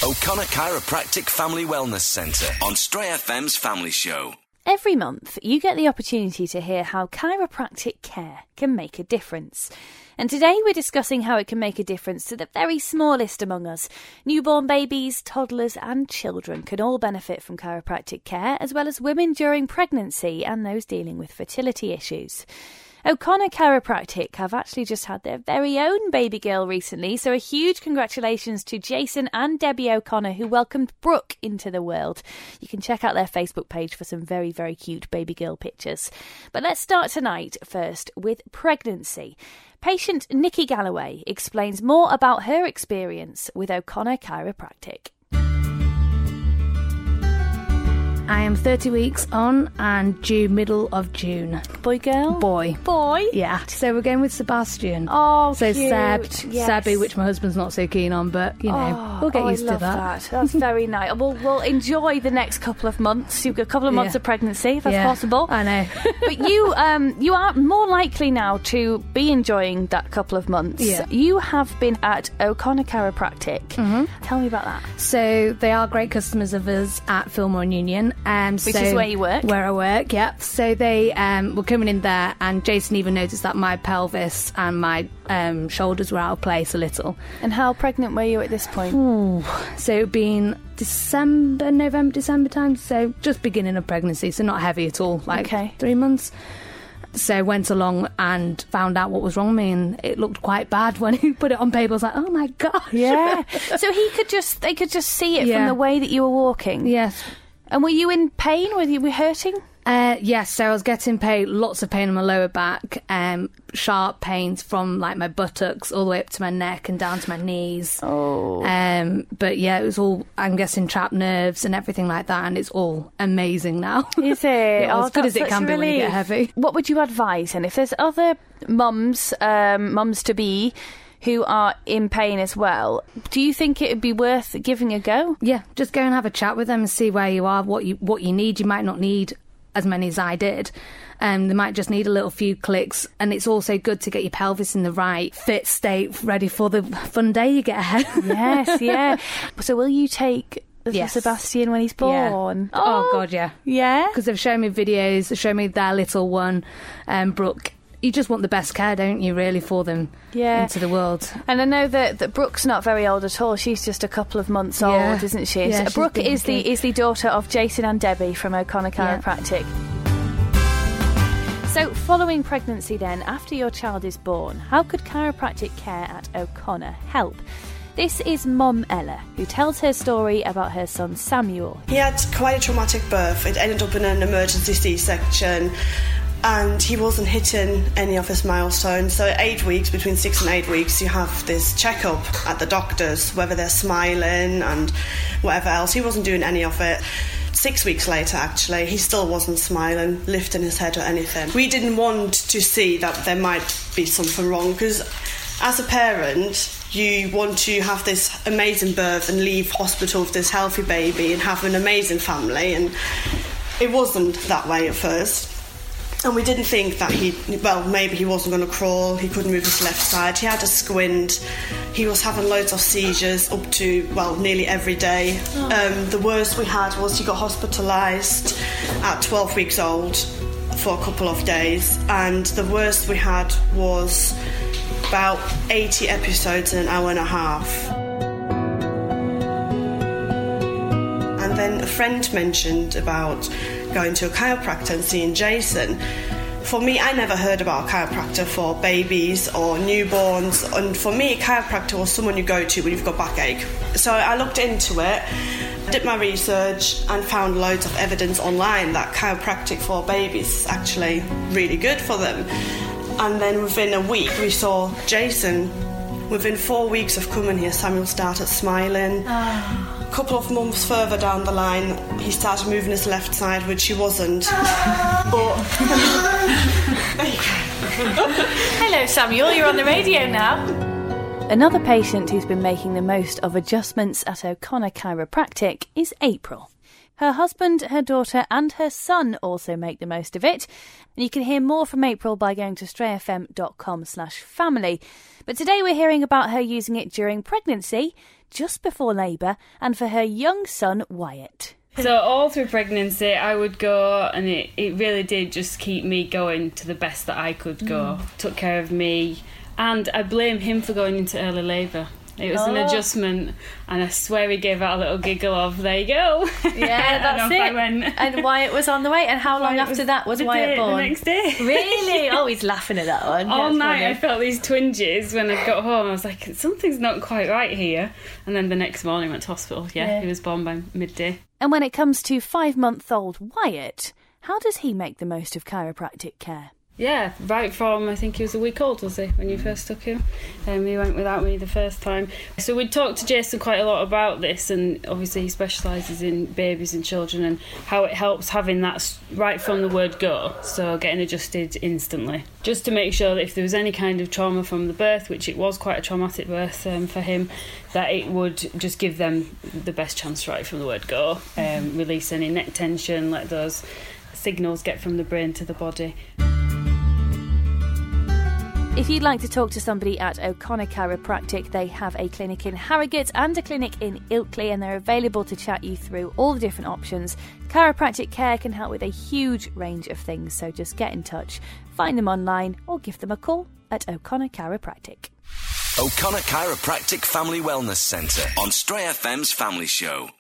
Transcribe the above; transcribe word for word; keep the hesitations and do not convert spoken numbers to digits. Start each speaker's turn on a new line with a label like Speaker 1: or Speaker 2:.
Speaker 1: O'Connor Chiropractic Family Wellness Centre on Stray F M's Family Show.
Speaker 2: Every month, you get the opportunity to hear how chiropractic care can make a difference. And today we're discussing how it can make a difference to the very smallest among us. Newborn babies, toddlers and children can all benefit from chiropractic care, as well as women during pregnancy and those dealing with fertility issues. O'Connor Chiropractic have actually just had their very own baby girl recently, so a huge congratulations to Jason and Debbie O'Connor, who welcomed Brooke into the world. You can check out their Facebook page for some very, very cute baby girl pictures. But let's start tonight first with pregnancy. Patient Nikki Galloway explains more about her experience with O'Connor Chiropractic.
Speaker 3: I am thirty weeks on and due middle of June.
Speaker 2: Boy, girl?
Speaker 3: Boy.
Speaker 2: Boy?
Speaker 3: Yeah. So we're going with Sebastian.
Speaker 2: Oh,
Speaker 3: so
Speaker 2: cute.
Speaker 3: Seb,
Speaker 2: Yes.
Speaker 3: Sebby, which my husband's not so keen on, but, you know,
Speaker 2: Oh,
Speaker 3: we'll get
Speaker 2: oh,
Speaker 3: used
Speaker 2: I love
Speaker 3: to that.
Speaker 2: that. That's very nice. We'll, we'll enjoy the next couple of months. You've got a couple of months
Speaker 3: Yeah.
Speaker 2: of pregnancy, if that's
Speaker 3: Yeah,
Speaker 2: possible.
Speaker 3: I know.
Speaker 2: But you um, you are more likely now to be enjoying that couple of months.
Speaker 3: Yeah.
Speaker 2: You have been at O'Connor Chiropractic. Mm-hmm. Tell me about that.
Speaker 3: So they are great customers of us at Fillmore and Union. Um,
Speaker 2: Which
Speaker 3: so
Speaker 2: is where you work?
Speaker 3: Where I work, yep. So they um, were coming in there, and Jason even noticed that my pelvis and my um, shoulders were out of place a little.
Speaker 2: And how pregnant were you at this point?
Speaker 3: Ooh. So it had been December, November, December time, so just beginning of pregnancy, so not heavy at all, like
Speaker 2: Okay.
Speaker 3: three months. So went along and found out what was wrong with me, and it looked quite bad when he put it on paper. I was like, oh my gosh.
Speaker 2: Yeah. So he could just, they could just see it from
Speaker 3: Yeah.
Speaker 2: the way that you were walking?
Speaker 3: Yes.
Speaker 2: And were you in pain? Were you were hurting?
Speaker 3: Uh, yes, so I was getting pain, lots of pain in my lower back, um, sharp pains from like my buttocks all the way up to my neck and down to my knees.
Speaker 2: Oh.
Speaker 3: Um, but yeah, it was all, I'm guessing, trapped nerves and everything like that, and it's all amazing now.
Speaker 2: Is it?
Speaker 3: Yeah,
Speaker 2: Oh,
Speaker 3: as good
Speaker 2: that's
Speaker 3: as it
Speaker 2: such
Speaker 3: can
Speaker 2: a
Speaker 3: be when you get
Speaker 2: relief.
Speaker 3: heavy.
Speaker 2: What would you advise? And if there's other mums, um, mums to be, who are in pain as well, do you think it would be worth giving a go?
Speaker 3: Yeah, just go and have a chat with them and see where you are, what you what you need. You might not need as many as I did. Um, they might just need a little few clicks, and it's also good to get your pelvis in the right fit state, ready for the fun day you get ahead.
Speaker 2: Yes, yeah. So will you take
Speaker 3: Yes.
Speaker 2: Sebastian when he's
Speaker 3: Yeah.
Speaker 2: born?
Speaker 3: Oh, God, yeah.
Speaker 2: Yeah?
Speaker 3: Because they've shown me videos, they've shown me their little one, um, Brooke. You just want the best care, don't you, really, for them
Speaker 2: Yeah.
Speaker 3: into the world.
Speaker 2: And I know that, that Brooke's not very old at all. She's just a couple of months old,
Speaker 3: Yeah.
Speaker 2: isn't she?
Speaker 3: Yeah,
Speaker 2: So
Speaker 3: she's
Speaker 2: Brooke
Speaker 3: been
Speaker 2: is the
Speaker 3: good.
Speaker 2: is the daughter of Jason and Debbie from O'Connor
Speaker 3: Yeah.
Speaker 2: Chiropractic. So, following pregnancy then, after your child is born, how could chiropractic care at O'Connor help? This is Mum Ella, who tells her story about her son Samuel.
Speaker 4: He had quite a traumatic birth. It ended up in an emergency C-section, and he wasn't hitting any of his milestones. So at eight weeks, between six and eight weeks, you have this checkup at the doctors, whether they're smiling and whatever else. He wasn't doing any of it. Six weeks later, actually, he still wasn't smiling, lifting his head or anything. We didn't want to see that there might be something wrong, because as a parent, you want to have this amazing birth and leave hospital with this healthy baby and have an amazing family, and it wasn't that way at first. And we didn't think that he, well, maybe he wasn't going to crawl, he couldn't move his left side, he had a squint, he was having loads of seizures up to, well, nearly every day. Um, the worst we had was he got hospitalised at twelve weeks old for a couple of days, and the worst we had was about eighty episodes in an hour and a half. And then a friend mentioned about going to a chiropractor and seeing Jason. For me, I never heard about a chiropractor for babies or newborns, and for me, a chiropractor was someone you go to when you've got backache. So I looked into it, did my research, and found loads of evidence online that chiropractic for babies is actually really good for them. And then within a week, we saw Jason. Within four weeks of coming here, Samuel started smiling. Oh. A couple of months further down the line, he started moving his left side, which he wasn't. But
Speaker 2: Hello, Samuel, you're on the radio now. Another patient who's been making the most of adjustments at O'Connor Chiropractic is April. Her husband, her daughter and her son also make the most of it. And you can hear more from April by going to strayfm.com slash family. But today we're hearing about her using it during pregnancy just before labour and for her young son Wyatt.
Speaker 5: So all through pregnancy I would go, and it, it really did just keep me going to the best that I could go. Mm. Took care of me, and I blame him for going into early labour. It was oh. an adjustment, and I swear he gave out a little giggle of, there you go.
Speaker 2: Yeah, that's it.
Speaker 5: I went.
Speaker 2: And Wyatt was on the way. And how long
Speaker 5: Wyatt
Speaker 2: after
Speaker 5: was
Speaker 2: that was
Speaker 5: the
Speaker 2: Wyatt
Speaker 5: day,
Speaker 2: born?
Speaker 5: The next day.
Speaker 2: Really? Oh, he's laughing at that one.
Speaker 5: All
Speaker 2: That's
Speaker 5: night
Speaker 2: funny.
Speaker 5: I felt these twinges when I got home. I was like, something's not quite right here. And then the next morning I went to hospital. Yeah, yeah. He was born by midday.
Speaker 2: And when it comes to five-month-old Wyatt, how does he make the most of chiropractic care?
Speaker 5: Yeah, right from, I think he was a week old, was he, when you first took him? Um, he went without me the first time. So we talked to Jason quite a lot about this, and obviously he specialises in babies and children and how it helps having that right from the word go, so getting adjusted instantly. Just to make sure that if there was any kind of trauma from the birth, which it was quite a traumatic birth um, for him, that it would just give them the best chance right from the word go, um, release any neck tension, let those signals get from the brain to the body.
Speaker 2: If you'd like to talk to somebody at O'Connor Chiropractic, they have a clinic in Harrogate and a clinic in Ilkley, and they're available to chat you through all the different options. Chiropractic care can help with a huge range of things, so just get in touch, find them online, or give them a call at O'Connor Chiropractic.
Speaker 1: O'Connor Chiropractic Family Wellness Centre on Stray F M's Family Show.